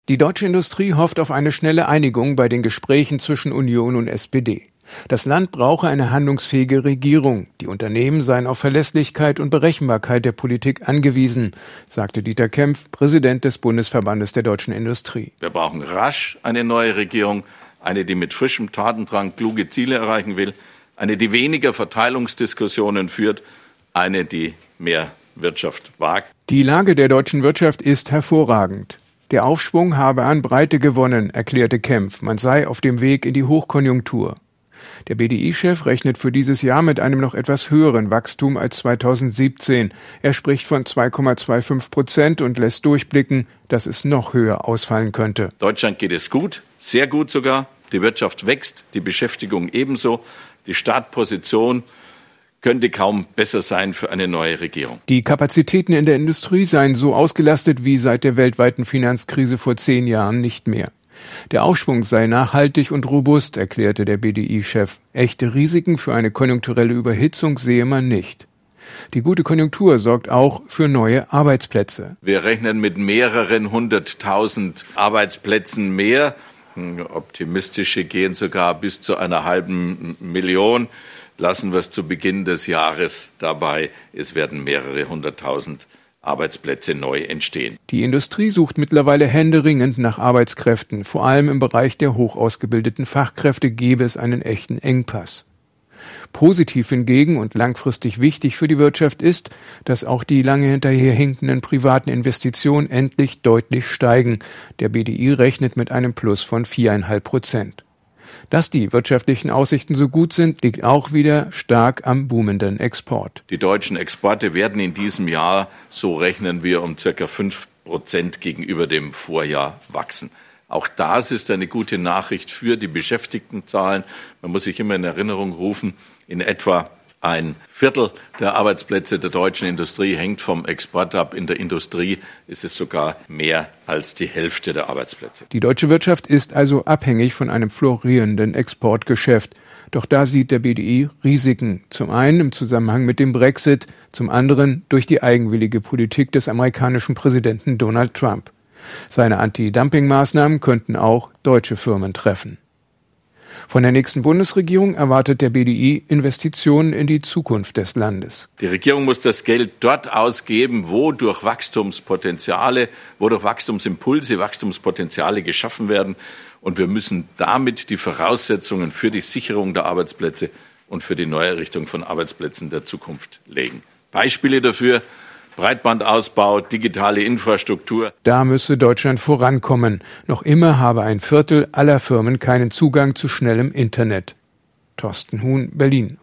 Die deutsche Industrie hofft auf eine schnelle Einigung bei den Gesprächen zwischen Union und SPD. Das Land brauche eine handlungsfähige Regierung. Die Unternehmen seien auf Verlässlichkeit und Berechenbarkeit der Politik angewiesen, sagte Dieter Kempf, Präsident des Bundesverbandes der deutschen Industrie. Wir brauchen rasch eine neue Regierung, eine, die mit frischem Tatendrang kluge Ziele erreichen will, eine, die weniger Verteilungsdiskussionen führt, eine, die mehr Wirtschaft wagt. Die Lage der deutschen Wirtschaft ist hervorragend. Der Aufschwung habe an Breite gewonnen, erklärte Kempf. Man sei auf dem Weg in die Hochkonjunktur. Der BDI-Chef rechnet für dieses Jahr mit einem noch etwas höheren Wachstum als 2017. Er spricht von 2,25% und lässt durchblicken, dass es noch höher ausfallen könnte. Deutschland geht es gut, sehr gut sogar. Die Wirtschaft wächst, die Beschäftigung ebenso. Die Startposition könnte kaum besser sein für eine neue Regierung. Die Kapazitäten in der Industrie seien so ausgelastet wie seit der weltweiten Finanzkrise vor 10 Jahren nicht mehr. Der Aufschwung sei nachhaltig und robust, erklärte der BDI-Chef. Echte Risiken für eine konjunkturelle Überhitzung sehe man nicht. Die gute Konjunktur sorgt auch für neue Arbeitsplätze. Wir rechnen mit mehreren 100.000 Arbeitsplätzen mehr. Optimistische gehen sogar bis zu 500.000. Lassen wir es zu Beginn des Jahres dabei. Es werden mehrere 100.000 Arbeitsplätze neu entstehen. Die Industrie sucht mittlerweile händeringend nach Arbeitskräften. Vor allem im Bereich der hoch ausgebildeten Fachkräfte gäbe es einen echten Engpass. Positiv hingegen und langfristig wichtig für die Wirtschaft ist, dass auch die lange hinterherhinkenden privaten Investitionen endlich deutlich steigen. Der BDI rechnet mit einem Plus von 4,5%. Dass die wirtschaftlichen Aussichten so gut sind, liegt auch wieder stark am boomenden Export. Die deutschen Exporte werden in diesem Jahr, so rechnen wir, um ca. 5% gegenüber dem Vorjahr wachsen. Auch das ist eine gute Nachricht für die Beschäftigtenzahlen. Man muss sich immer in Erinnerung rufen, in etwa 1/4 der Arbeitsplätze der deutschen Industrie hängt vom Export ab. In der Industrie ist es sogar mehr als die Hälfte der Arbeitsplätze. Die deutsche Wirtschaft ist also abhängig von einem florierenden Exportgeschäft. Doch da sieht der BDI Risiken. Zum einen im Zusammenhang mit dem Brexit, zum anderen durch die eigenwillige Politik des amerikanischen Präsidenten Donald Trump. Seine Anti-Dumping-Maßnahmen könnten auch deutsche Firmen treffen. Von der nächsten Bundesregierung erwartet der BDI Investitionen in die Zukunft des Landes. Die Regierung muss das Geld dort ausgeben, wo durch Wachstumsimpulse, Wachstumspotenziale geschaffen werden. Und wir müssen damit die Voraussetzungen für die Sicherung der Arbeitsplätze und für die Neuerrichtung von Arbeitsplätzen der Zukunft legen. Beispiele dafür: Breitbandausbau, digitale Infrastruktur. Da müsse Deutschland vorankommen. Noch immer habe 1/4 aller Firmen keinen Zugang zu schnellem Internet. Thorsten Huhn, Berlin.